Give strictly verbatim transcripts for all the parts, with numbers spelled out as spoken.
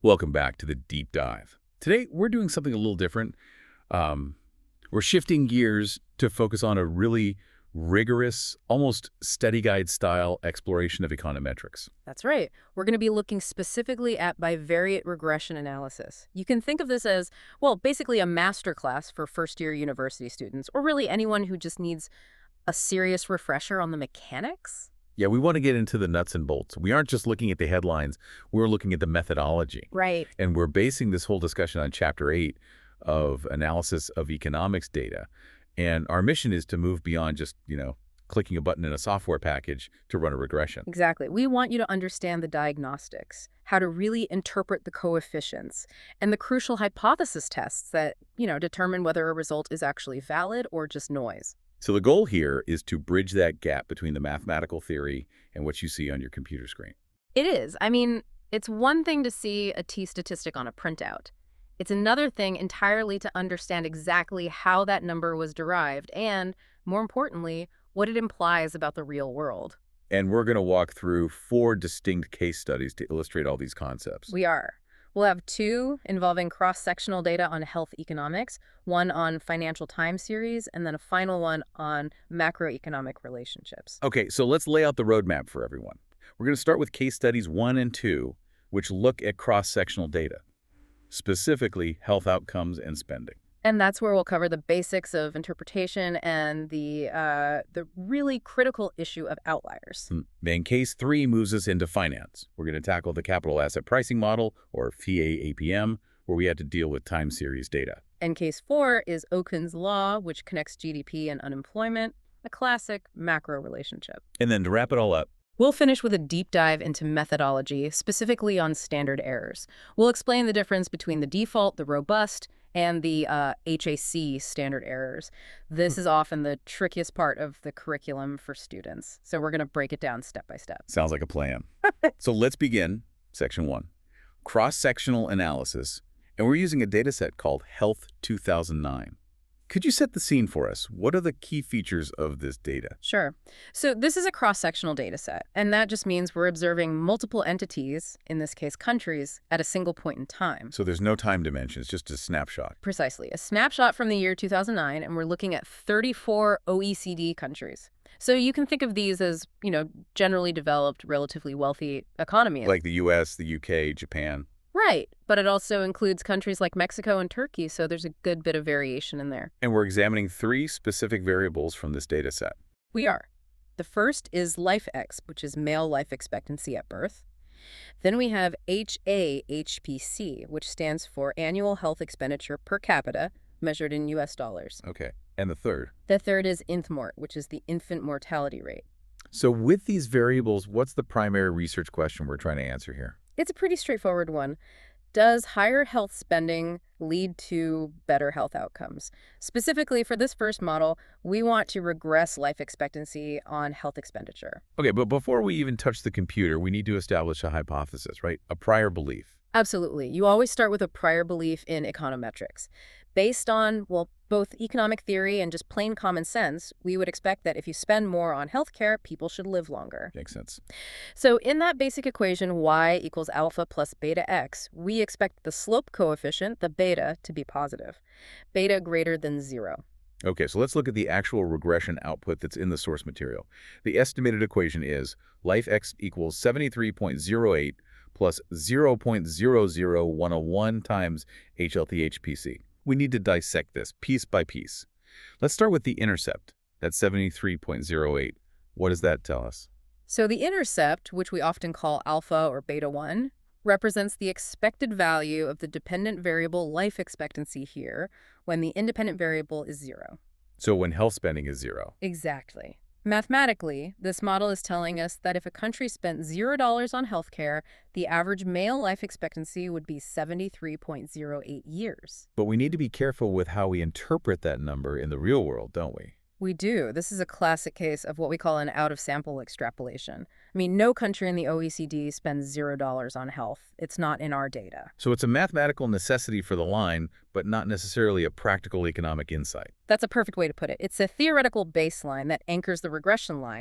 Welcome back to the Deep Dive. Today, we're doing something a little different. Um, we're shifting gears to focus on a really rigorous, almost study guide style exploration of econometrics. That's right. We're going to be looking specifically at bivariate regression analysis. You can think of this as, well, basically a masterclass for first-year university students, or really anyone who just needs a serious refresher on the mechanics. Yeah, we want to get into the nuts and bolts. We aren't just looking at the headlines, we're looking at the methodology. Right. And we're basing this whole discussion on Chapter eight of Analysis of Economics Data. And our mission is to move beyond just, you know, clicking a button in a software package to run a regression. Exactly. We want you to understand the diagnostics, how to really interpret the coefficients, and the crucial hypothesis tests that, you know, determine whether a result is actually valid or just noise. So the goal here is to bridge that gap between the mathematical theory and what you see on your computer screen. It is. I mean, it's one thing to see a t-statistic on a printout. It's another thing entirely to understand exactly how that number was derived and, more importantly, what it implies about the real world. And we're going to walk through four distinct case studies to illustrate all these concepts. We are. We'll have two involving cross-sectional data on health economics, one on financial time series, and then a final one on macroeconomic relationships. Okay, so let's lay out the roadmap for everyone. We're going to start with case studies one and two, which look at cross-sectional data, specifically health outcomes and spending. And that's where we'll cover the basics of interpretation and the uh, the really critical issue of outliers. Then case three moves us into finance. We're going to tackle the capital asset pricing model, or F I A A P M, where we had to deal with time series data. And case four is Okun's law, which connects G D P and unemployment, a classic macro relationship. And then to wrap it all up, we'll finish with a deep dive into methodology, specifically on standard errors. We'll explain the difference between the default, the robust, and the uh, H A C standard errors. This is often the trickiest part of the curriculum for students. So we're going to break it down step by step. Sounds like a plan. So let's begin. Section one, cross-sectional analysis. And we're using a data set called Health two thousand nine. Could you set the scene for us? What are the key features of this data? Sure. So this is a cross-sectional data set, and that just means we're observing multiple entities, in this case countries, at a single point in time. So there's no time dimension, it's just a snapshot. Precisely. A snapshot from the year two thousand nine, and we're looking at thirty-four O E C D countries. So you can think of these as, you know, generally developed, relatively wealthy economies. Like the U S, the U K, Japan. Right, but it also includes countries like Mexico and Turkey, so there's a good bit of variation in there. And we're examining three specific variables from this data set. We are. The first is LifeX, which is male life expectancy at birth. Then we have H A H P C, which stands for annual health expenditure per capita, measured in U S dollars. Okay, and the third? The third is INFMORT, which is the infant mortality rate. So with these variables, what's the primary research question we're trying to answer here? It's a pretty straightforward one. Does higher health spending lead to better health outcomes? Specifically for this first model, we want to regress life expectancy on health expenditure. Okay, but before we even touch the computer, we need to establish a hypothesis, right? A prior belief. Absolutely. You always start with a prior belief in econometrics. Based on, well, both economic theory and just plain common sense, we would expect that if you spend more on healthcare, people should live longer. Makes sense. So in that basic equation, y equals alpha plus beta x, we expect the slope coefficient, the beta, to be positive. Beta greater than zero. Okay, so let's look at the actual regression output that's in the source material. The estimated equation is LifeX equals seventy-three point zero eight plus zero point zero zero one zero one times H L T H P C. We need to dissect this piece by piece. Let's start with the intercept. That's seventy-three point zero eight. What does that tell us? So the intercept, which we often call alpha or beta one, represents the expected value of the dependent variable life expectancy here when the independent variable is zero. So when health spending is zero. Exactly. Mathematically, this model is telling us that if a country spent zero dollars on healthcare, the average male life expectancy would be seventy-three point zero eight years. But we need to be careful with how we interpret that number in the real world, don't we? We do. This is a classic case of what we call an out-of-sample extrapolation. I mean, no country in the O E C D spends zero dollars on health. It's not in our data. So it's a mathematical necessity for the line, but not necessarily a practical economic insight. That's a perfect way to put it. It's a theoretical baseline that anchors the regression line,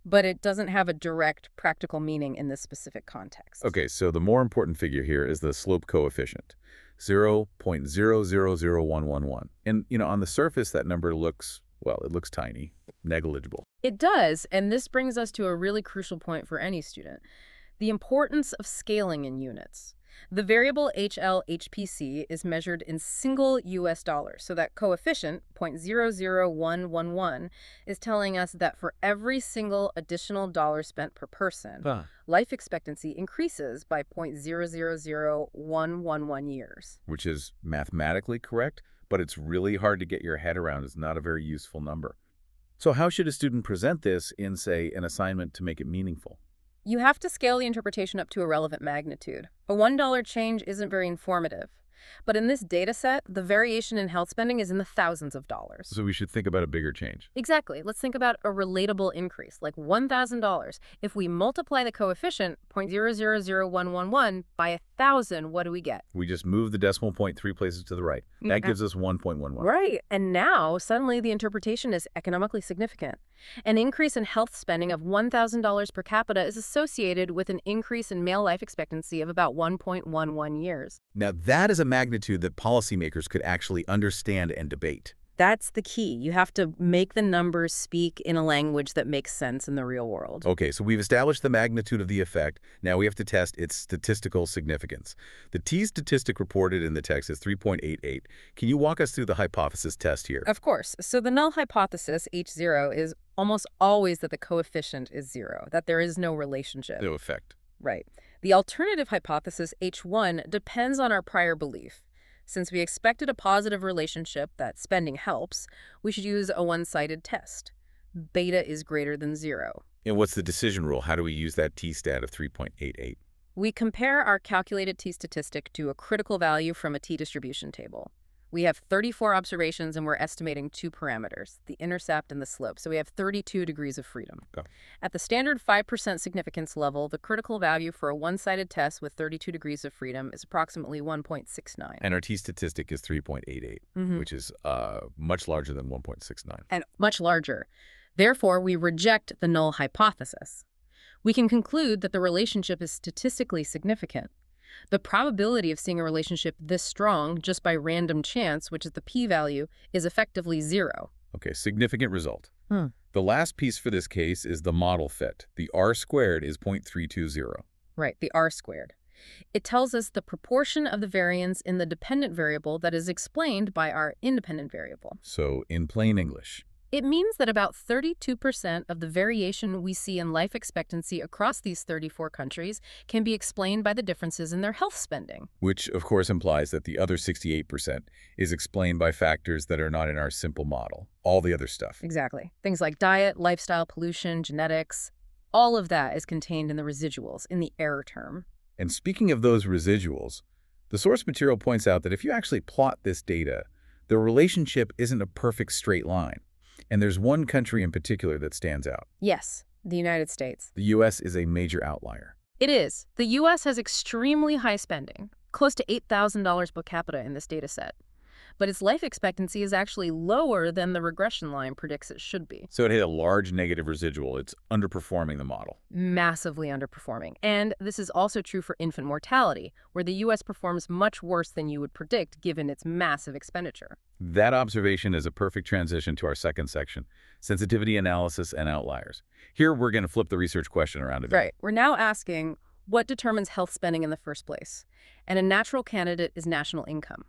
but it doesn't have a direct practical meaning in this specific context. Okay, so the more important figure here is the slope coefficient, zero point zero zero zero one one one. And, you know, on the surface, that number looks, well, it looks tiny, negligible. It does, and this brings us to a really crucial point for any student: the importance of scaling in units. The variable H L H P C is measured in single U S dollars, so that coefficient, zero point zero zero one one one, is telling us that for every single additional dollar spent per person, Huh. life expectancy increases by zero point zero zero zero one one one years. Which is mathematically correct, but it's really hard to get your head around. It's not a very useful number. So how should a student present this in, say, an assignment to make it meaningful? You have to scale the interpretation up to a relevant magnitude. A one dollar change isn't very informative. But in this data set, the variation in health spending is in the thousands of dollars. So we should think about a bigger change. Exactly. Let's think about a relatable increase, like one thousand dollars. If we multiply the coefficient, zero point zero zero zero one one one, by one thousand, what do we get? We just move the decimal point three places to the right. That gives us one point one one. Right. And now, suddenly, the interpretation is economically significant. An increase in health spending of one thousand dollars per capita is associated with an increase in male life expectancy of about one point one one years. Now, that is a magnitude that policymakers could actually understand and debate. That's the key. You have to make the numbers speak in a language that makes sense in the real world. Okay, so we've established the magnitude of the effect. Now we have to test its statistical significance. The t-statistic reported in the text is three point eight eight. Can you walk us through the hypothesis test here? Of course. So the null hypothesis, H zero, is almost always that the coefficient is zero, that there is no relationship. No effect. Right. The alternative hypothesis, H one, depends on our prior belief. Since we expected a positive relationship that spending helps, we should use a one-sided test. Beta is greater than zero. And what's the decision rule? How do we use that t-stat of three point eight eight? We compare our calculated t-statistic to a critical value from a t-distribution table. We have thirty-four observations, and we're estimating two parameters, the intercept and the slope. So we have thirty-two degrees of freedom. Okay. At the standard five percent significance level, the critical value for a one-sided test with thirty-two degrees of freedom is approximately one point six nine. And our t-statistic is three point eight eight, Mm-hmm. which is uh, much larger than one point six nine. And much larger. Therefore, we reject the null hypothesis. We can conclude that the relationship is statistically significant. The probability of seeing a relationship this strong just by random chance, which is the p-value, is effectively zero. Okay, significant result. Hmm. The last piece for this case is the model fit. The R squared is zero point three two zero. Right, the R squared. It tells us the proportion of the variance in the dependent variable that is explained by our independent variable. So in plain English, It means that about thirty-two percent of the variation we see in life expectancy across these thirty-four countries can be explained by the differences in their health spending. which of course implies that the other sixty-eight percent is explained by factors that are not in our simple model, all the other stuff. Exactly. Things like diet, lifestyle, pollution, genetics, all of that is contained in the residuals, in the error term. And speaking of those residuals, the source material points out that if you actually plot this data, the relationship isn't a perfect straight line. And there's one country in particular that stands out. Yes, the United States. The U S is a major outlier. It is. The U S has extremely high spending, close to eight thousand dollars per capita in this data set. But its life expectancy is actually lower than the regression line predicts it should be. So it had a large negative residual. It's underperforming the model. Massively underperforming. And this is also true for infant mortality, where the U S performs much worse than you would predict given its massive expenditure. That observation is a perfect transition to our second section, sensitivity analysis and outliers. Here, we're going to flip the research question around a bit. Right. We're now asking, what determines health spending in the first place? And a natural candidate is national income.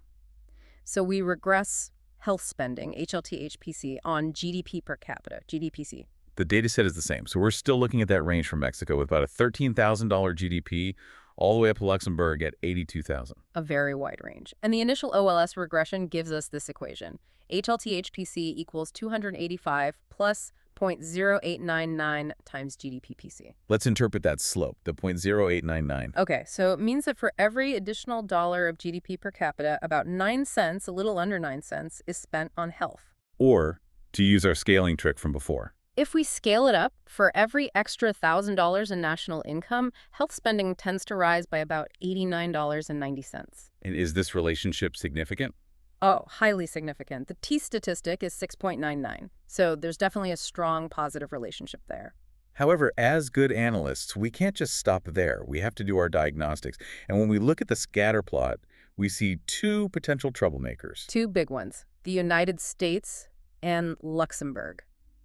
So we regress health spending, H L T H P C, on G D P per capita, G D P C. The data set is the same. So we're still looking at that range from Mexico with about a thirteen thousand dollar G D P all the way up to Luxembourg at eighty-two thousand. A very wide range. And the initial O L S regression gives us this equation. H L T H P C equals two hundred eighty-five plus zero point zero eight nine nine times G D P P C. Let's interpret that slope, the zero point zero eight nine nine. Okay, so it means that for every additional dollar of G D P per capita, about nine cents, a little under nine cents, is spent on health. Or, to use our scaling trick from before, If we scale it up, for every extra one thousand dollars in national income, health spending tends to rise by about eighty-nine dollars and ninety cents. and is this relationship significant? Oh, highly significant. The t-statistic is six point nine nine, so there's definitely a strong positive relationship there. However, as good analysts, we can't just stop there. We have to do our diagnostics. And when we look at the scatter plot, we see two potential troublemakers. Two big ones, the United States and Luxembourg.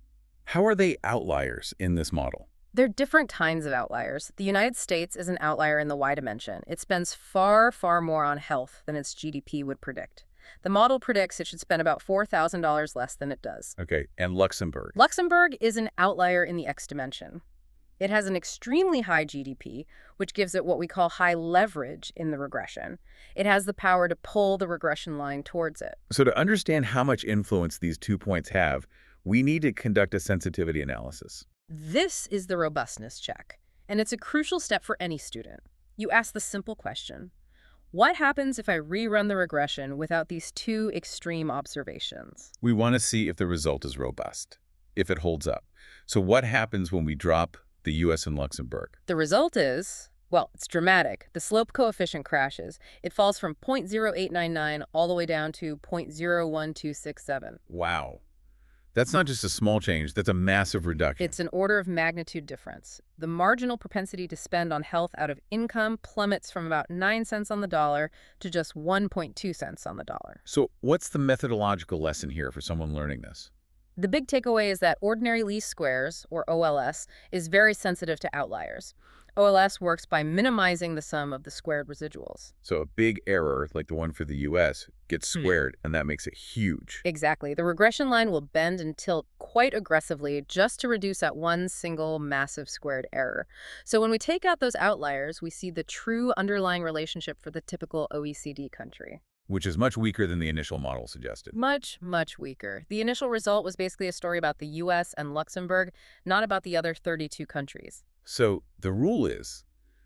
How are they outliers in this model? They're different kinds of outliers. The United States is an outlier in the Y dimension. It spends far, far more on health than its G D P would predict. The model predicts it should spend about four thousand dollars less than it does. Okay, and Luxembourg? Luxembourg is an outlier in the X dimension. It has an extremely high G D P, which gives it what we call high leverage in the regression. It has the power to pull the regression line towards it. So to understand how much influence these two points have, we need to conduct a sensitivity analysis. This is the robustness check, and it's a crucial step for any student. You ask the simple question, what happens if I rerun the regression without these two extreme observations? We want to see if the result is robust, if it holds up. So what happens when we drop the U S and Luxembourg? The result is, well, it's dramatic. The slope coefficient crashes. It falls from zero point zero eight nine nine all the way down to zero point zero one two six seven. Wow. That's not just a small change, that's a massive reduction. It's an order of magnitude difference. The marginal propensity to spend on health out of income plummets from about nine cents on the dollar to just one point two cents on the dollar. So what's the methodological lesson here for someone learning this? The big takeaway is that ordinary least squares, or O L S, is very sensitive to outliers. O L S works by minimizing the sum of the squared residuals. So a big error, like the one for the U S, gets squared, and that makes it huge. Exactly. The regression line will bend and tilt quite aggressively just to reduce that one single massive squared error. So when we take out those outliers, we see the true underlying relationship for the typical O E C D country. Which is much weaker than the initial model suggested. Much, much weaker. The initial result was basically a story about the U S and Luxembourg, not about the other thirty-two countries. So the rule is,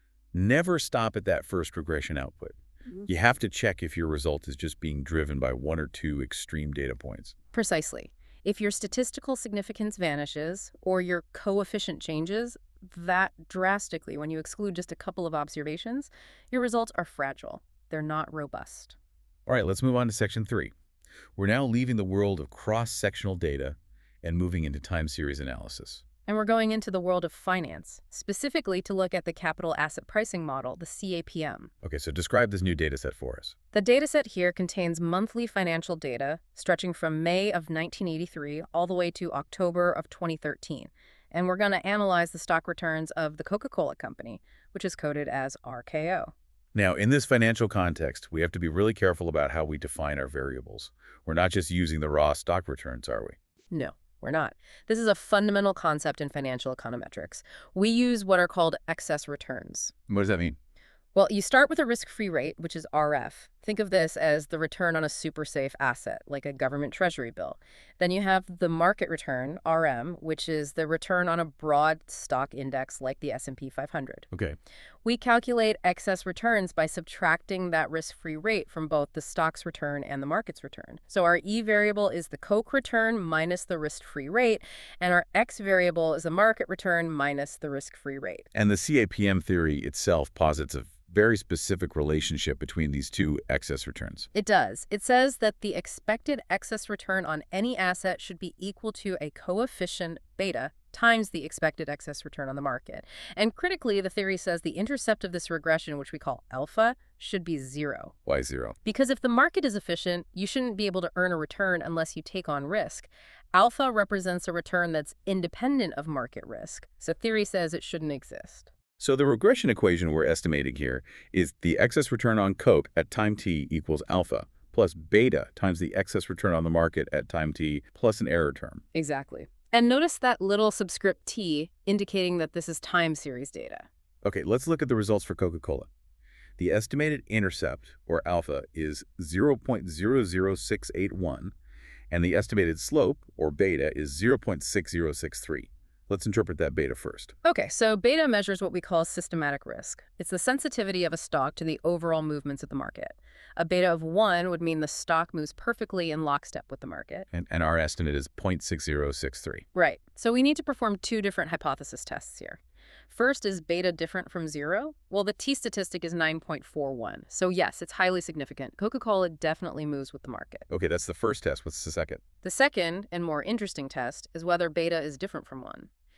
never stop at that first regression output. Mm-hmm. You have to check if your result is just being driven by one or two extreme data points. Precisely. If your statistical significance vanishes or your coefficient changes that drastically when you exclude just a couple of observations, your results are fragile. They're not robust. All right, let's move on to section three. We're now leaving the world of cross-sectional data and moving into time series analysis. And we're going into the world of finance, specifically to look at the capital asset pricing model, the C A P M. Okay, so describe this new data set for us. The data set here contains monthly financial data stretching from May of nineteen eighty-three all the way to October of twenty thirteen. And we're going to analyze the stock returns of the Coca-Cola Company, which is coded as R K O. Now, in this financial context, we have to be really careful about how we define our variables. We're not just using the raw stock returns, are we? No, we're not. This is a fundamental concept in financial econometrics. We use what are called excess returns. What does that mean? Well, you start with a risk-free rate, which is R F. Think of this as the return on a super safe asset, like a government treasury bill. Then you have the market return, R M, which is the return on a broad stock index like the S and P five hundred. Okay. We calculate excess returns by subtracting that risk-free rate from both the stock's return and the market's return. So our E variable is the Coke return minus the risk-free rate, and our X variable is the market return minus the risk-free rate. And the C A P M theory itself posits a very specific relationship between these two excess returns. It does. It says that the expected excess return on any asset should be equal to a coefficient beta times the expected excess return on the market. And critically, the theory says the intercept of this regression, which we call alpha, should be zero. Why zero? Because if the market is efficient, you shouldn't be able to earn a return unless you take on risk. Alpha represents a return that's independent of market risk. So theory says it shouldn't exist. So the regression equation we're estimating here is the excess return on Coke at time t equals alpha plus beta times the excess return on the market at time t plus an error term. Exactly. And notice that little subscript t indicating that this is time series data. Okay, let's look at the results for Coca-Cola. The estimated intercept, or alpha, is zero point zero zero six eight one, and the estimated slope, or beta, is zero point six zero six three. Let's interpret that beta first. Okay, so beta measures what we call systematic risk. It's the sensitivity of a stock to the overall movements of the market. A beta of one would mean the stock moves perfectly in lockstep with the market. And, and our estimate is zero point six zero six three. Right. So we need to perform two different hypothesis tests here. First, is beta different from zero? Well, the t-statistic is nine point four one. So yes, it's highly significant. Coca-Cola definitely moves with the market. Okay, that's the first test. What's the second? The second, and more interesting test, is whether beta is different from one.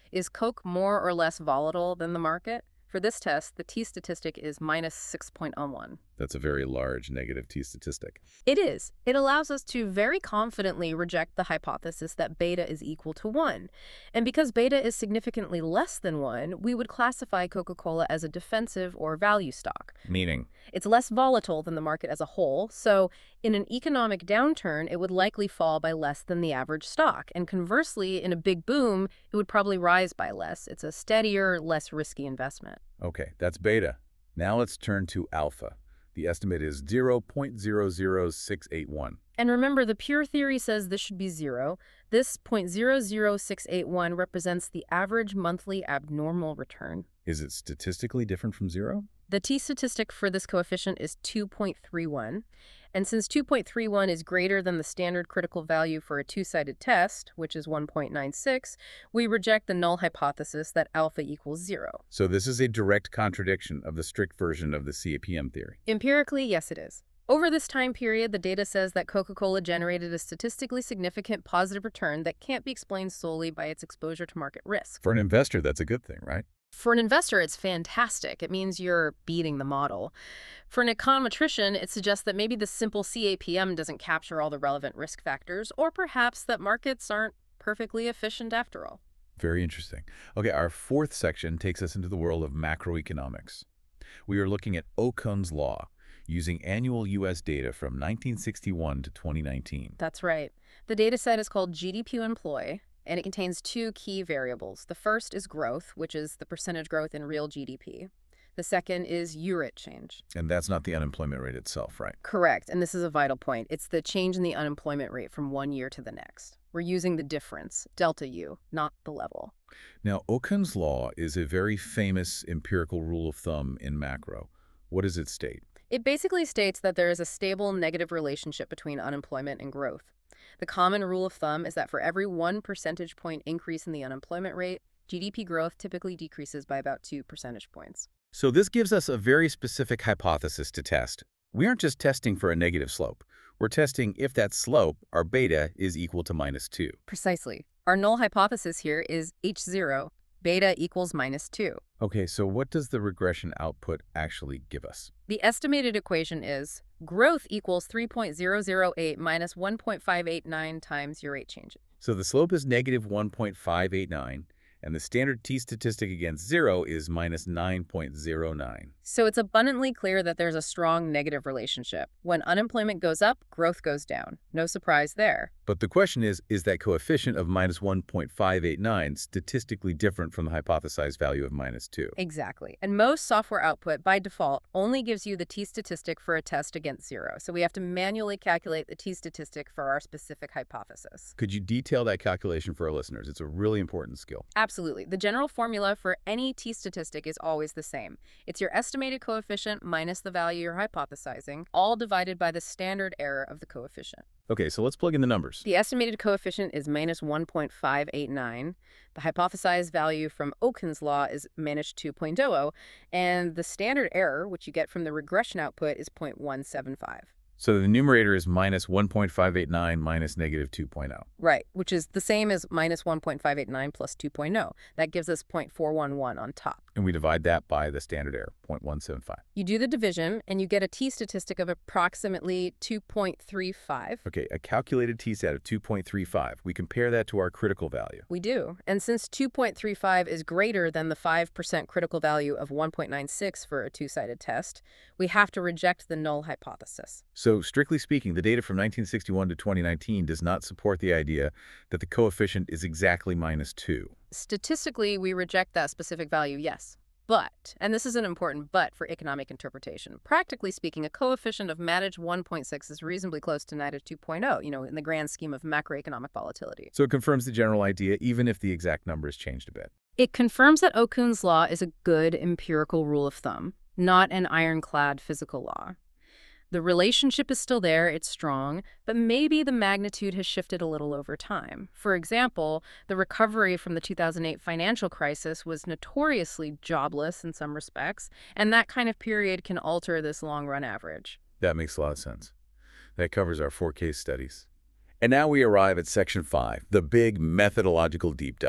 Is Coke more or less volatile than the market? For this test, the t-statistic is minus six point zero one. That's a very large negative t-statistic. It is. It allows us to very confidently reject the hypothesis that beta is equal to one. And because beta is significantly less than one, we would classify Coca-Cola as a defensive or value stock. Meaning? It's less volatile than the market as a whole, so in an economic downturn, it would likely fall by less than the average stock. And conversely, in a big boom, it would probably rise by less. It's a steadier, less risky investment. Okay, that's beta. Now let's turn to alpha. The estimate is zero point zero zero six eight one. And remember, the pure theory says this should be zero. This zero point zero zero six eight one represents the average monthly abnormal return. Is it statistically different from zero? The t-statistic for this coefficient is two point three one. And since two point three one is greater than the standard critical value for a two-sided test, which is one point nine six, we reject the null hypothesis that alpha equals zero. So this is a direct contradiction of the strict version of the C A P M theory. Empirically, yes, it is. Over this time period, the data says that Coca-Cola generated a statistically significant positive return that can't be explained solely by its exposure to market risk. For an investor, that's a good thing, right? For an investor, it's fantastic. It means you're beating the model. For an econometrician, it suggests that maybe the simple C A P M doesn't capture all the relevant risk factors, or perhaps that markets aren't perfectly efficient after all. Very interesting. Okay, our fourth section takes us into the world of macroeconomics. We are looking at Okun's law, using annual U S data from nineteen sixty-one to twenty nineteen. That's right. The data set is called G D P employ, and it contains two key variables. The first is growth, which is the percentage growth in real G D P. The second is U R I T change. And that's not the unemployment rate itself, right? Correct, and this is a vital point. It's the change in the unemployment rate from one year to the next. We're using the difference, delta U, not the level. Now, Okun's law is a very famous empirical rule of thumb in macro. What does it state? It basically states that there is a stable negative relationship between unemployment and growth. The common rule of thumb is that for every one percentage point increase in the unemployment rate, G D P growth typically decreases by about two percentage points. So this gives us a very specific hypothesis to test. We aren't just testing for a negative slope. We're testing if that slope, our beta, is equal to minus two. Precisely. Our null hypothesis here is H zero, beta equals minus two. Okay, so what does the regression output actually give us? The estimated equation is growth equals three point zero zero eight minus one point five eight nine times your rate change. So the slope is negative one point five eight nine, and the standard t-statistic against zero is minus nine point zero nine. So it's abundantly clear that there's a strong negative relationship. When unemployment goes up, growth goes down. No surprise there. But the question is, is that coefficient of minus one point five eight nine statistically different from the hypothesized value of minus two? Exactly. And most software output, by default, only gives you the t-statistic for a test against zero. So we have to manually calculate the t-statistic for our specific hypothesis. Could you detail that calculation for our listeners? It's a really important skill. Absolutely. The general formula for any t-statistic is always the same. It's your estimated coefficient minus the value you're hypothesizing, all divided by the standard error of the coefficient. Okay, so let's plug in the numbers. The estimated coefficient is minus one point five eight nine. The hypothesized value from Okun's law is minus two point zero zero, and the standard error, which you get from the regression output, is zero point one seven five. So the numerator is minus one point five eight nine minus negative two point zero. Right, which is the same as minus one point five eight nine plus two point zero. That gives us zero point four one one on top. And we divide that by the standard error, zero point one seven five. You do the division, and you get a t-statistic of approximately two point three five. Okay, a calculated t-stat of two point three five. We compare that to our critical value. We do. And since two point three five is greater than the five percent critical value of one point nine six for a two-sided test, we have to reject the null hypothesis. So, strictly speaking, the data from nineteen sixty-one to twenty nineteen does not support the idea that the coefficient is exactly minus two. Statistically, we reject that specific value, yes. But, and this is an important but for economic interpretation, practically speaking, a coefficient of managed one point six is reasonably close to managed two point zero, you know, in the grand scheme of macroeconomic volatility. So it confirms the general idea, even if the exact number has changed a bit. It confirms that Okun's law is a good empirical rule of thumb, not an ironclad physical law. The relationship is still there, it's strong, but maybe the magnitude has shifted a little over time. For example, the recovery from the two thousand eight financial crisis was notoriously jobless in some respects, and that kind of period can alter this long-run average. That makes a lot of sense. That covers our four case studies. And now we arrive at section five, the big methodological deep dive.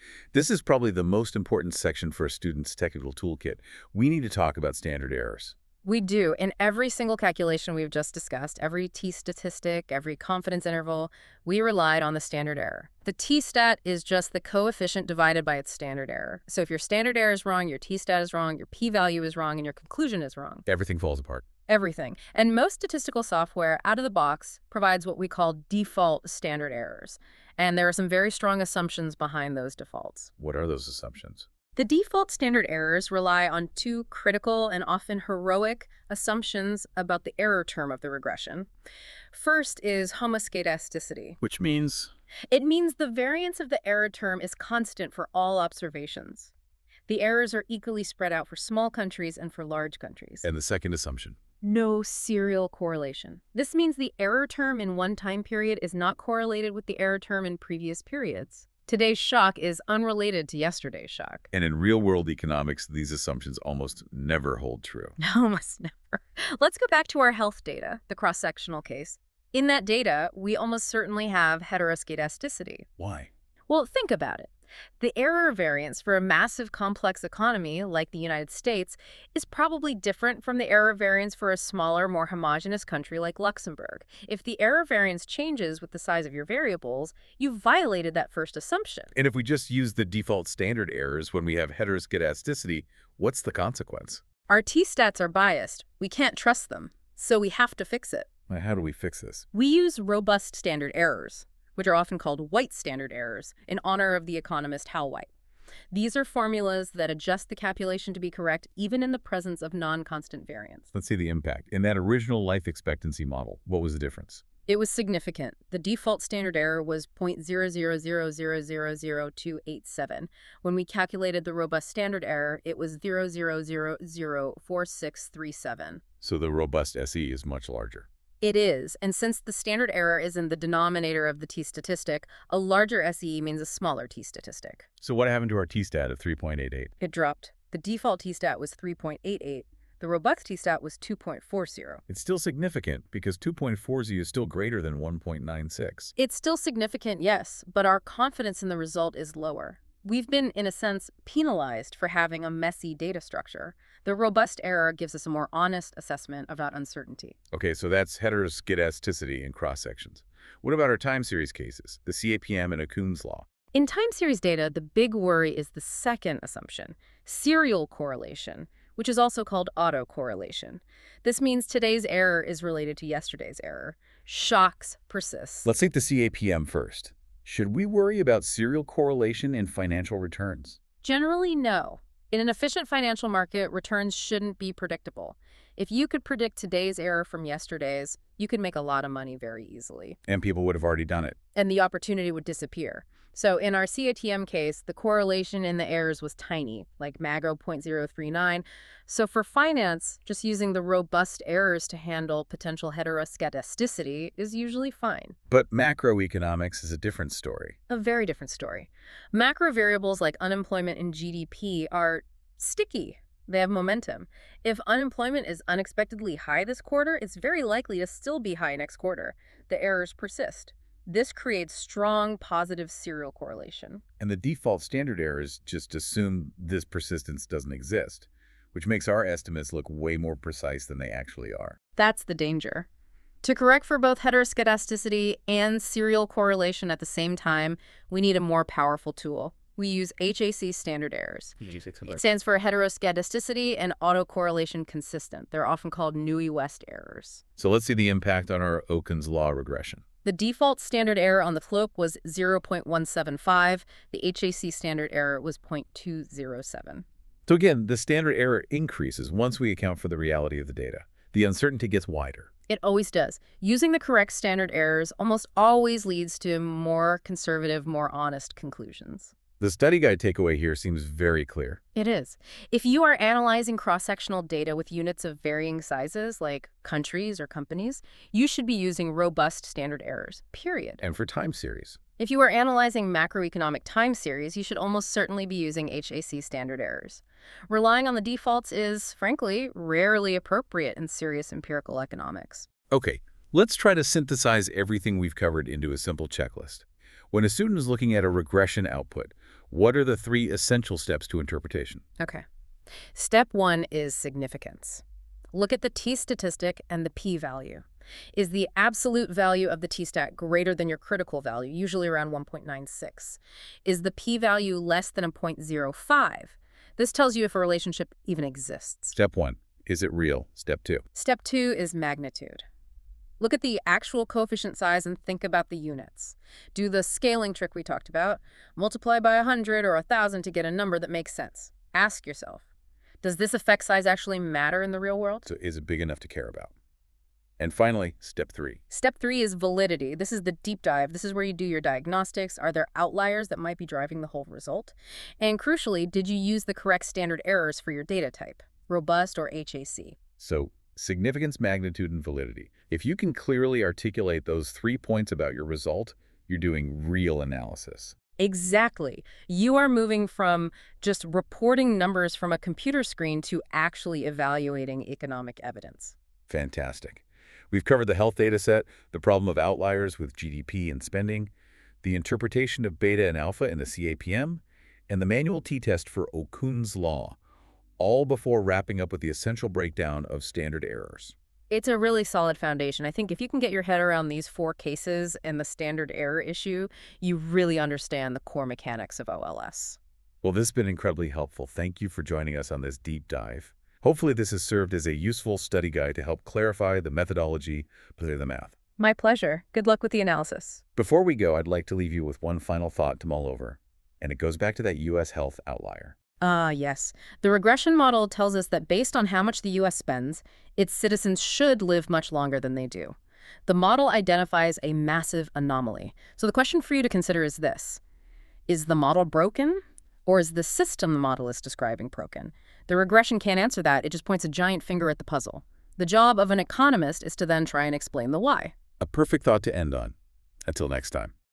This is probably the most important section for a student's technical toolkit. We need to talk about standard errors. We do. In every single calculation we've just discussed, every t-statistic, every confidence interval, we relied on the standard error. The t-stat is just the coefficient divided by its standard error. So if your standard error is wrong, your t-stat is wrong, your p-value is wrong, and your conclusion is wrong. Everything falls apart. Everything. And most statistical software, out of the box, provides what we call default standard errors. And there are some very strong assumptions behind those defaults. What are those assumptions? The default standard errors rely on two critical and often heroic assumptions about the error term of the regression. First is homoscedasticity. Which means? It means the variance of the error term is constant for all observations. The errors are equally spread out for small countries and for large countries. And the second assumption? No serial correlation. This means the error term in one time period is not correlated with the error term in previous periods. Today's shock is unrelated to yesterday's shock. And in real-world economics, these assumptions almost never hold true. Almost never. Let's go back to our health data, the cross-sectional case. In that data, we almost certainly have heteroscedasticity. Why? Well, think about it. The error variance for a massive complex economy like the United States is probably different from the error variance for a smaller, more homogeneous country like Luxembourg. If the error variance changes with the size of your variables, you've violated that first assumption. And if we just use the default standard errors when we have heteroscedasticity, what's the consequence? Our t-stats are biased. We can't trust them, so we have to fix it. How do we fix this? We use robust standard errors, which are often called White standard errors, in honor of the economist Hal White. These are formulas that adjust the calculation to be correct even in the presence of non-constant variance. Let's see the impact. In that original life expectancy model, what was the difference? It was significant. The default standard error was zero point zero zero zero zero zero zero two eight seven. When we calculated the robust standard error, it was zero point zero zero zero four six three seven. So the robust S E is much larger. It is, and since the standard error is in the denominator of the t-statistic, a larger S E means a smaller t-statistic. So what happened to our t-stat of three point eight eight? It dropped. The default t-stat was three point eight eight. The robust t-stat was two point four zero. It's still significant because two point four zero is still greater than one point nine six. It's still significant, yes, but our confidence in the result is lower. We've been, in a sense, penalized for having a messy data structure. The robust error gives us a more honest assessment about uncertainty. Okay, so that's heteroscedasticity in cross-sections. What about our time series cases, the C A P M and Okund's law? In time series data, the big worry is the second assumption, serial correlation, which is also called autocorrelation. This means today's error is related to yesterday's error. Shocks persist. Let's take the C A P M first. Should we worry about serial correlation in financial returns? Generally, no. In an efficient financial market, returns shouldn't be predictable. If you could predict today's error from yesterday's, you could make a lot of money very easily. And people would have already done it. And the opportunity would disappear. So in our C A T M case, the correlation in the errors was tiny, like MAGRO zero point zero three nine. So for finance, just using the robust errors to handle potential heteroscedasticity is usually fine. But macroeconomics is a different story. A very different story. Macro variables like unemployment and G D P are sticky. They have momentum. If unemployment is unexpectedly high this quarter, it's very likely to still be high next quarter. The errors persist. This creates strong positive serial correlation. And the default standard errors just assume this persistence doesn't exist, which makes our estimates look way more precise than they actually are. That's the danger. To correct for both heteroscedasticity and serial correlation at the same time, we need a more powerful tool. We use H A C standard errors. It stands for heteroscedasticity and autocorrelation consistent. They're often called Newey West errors. So let's see the impact on our Okund's law regression. The default standard error on the slope was zero point one seven five. The H A C standard error was zero point two zero seven. So again, the standard error increases once we account for the reality of the data. The uncertainty gets wider. It always does. Using the correct standard errors almost always leads to more conservative, more honest conclusions. The study guide takeaway here seems very clear. It is. If you are analyzing cross-sectional data with units of varying sizes, like countries or companies, you should be using robust standard errors, period. And for time series. If you are analyzing macroeconomic time series, you should almost certainly be using H A C standard errors. Relying on the defaults is, frankly, rarely appropriate in serious empirical economics. Okay, let's try to synthesize everything we've covered into a simple checklist. When a student is looking at a regression output, what are the three essential steps to interpretation? Okay. Step one is significance. Look at the t-statistic and the p-value. Is the absolute value of the t-stat greater than your critical value, usually around one point nine six? Is the p-value less than a zero point zero five? This tells you if a relationship even exists. Step one, is it real? Step two. Step two is magnitude. Look at the actual coefficient size and think about the units. Do the scaling trick we talked about. Multiply by one hundred or one thousand to get a number that makes sense. Ask yourself, does this effect size actually matter in the real world? So is it big enough to care about? And finally, step three. Step three is validity. This is the deep dive. This is where you do your diagnostics. Are there outliers that might be driving the whole result? And crucially, did you use the correct standard errors for your data type, robust or H A C? So significance, magnitude, and validity. If you can clearly articulate those three points about your result, you're doing real analysis. Exactly. You are moving from just reporting numbers from a computer screen to actually evaluating economic evidence. Fantastic. We've covered the health data set, the problem of outliers with G D P and spending, the interpretation of beta and alpha in the C A P M, and the manual t-test for Okun's law, all before wrapping up with the essential breakdown of standard errors. It's a really solid foundation. I think if you can get your head around these four cases and the standard error issue, you really understand the core mechanics of O L S. Well, this has been incredibly helpful. Thank you for joining us on this deep dive. Hopefully this has served as a useful study guide to help clarify the methodology, play the math. My pleasure. Good luck with the analysis. Before we go, I'd like to leave you with one final thought to mull over, and it goes back to that U S health outlier. Ah, yes. The regression model tells us that based on how much the U S spends, its citizens should live much longer than they do. The model identifies a massive anomaly. So the question for you to consider is this: is the model broken, or is the system the model is describing broken? The regression can't answer that. It just points a giant finger at the puzzle. The job of an economist is to then try and explain the why. A perfect thought to end on. Until next time.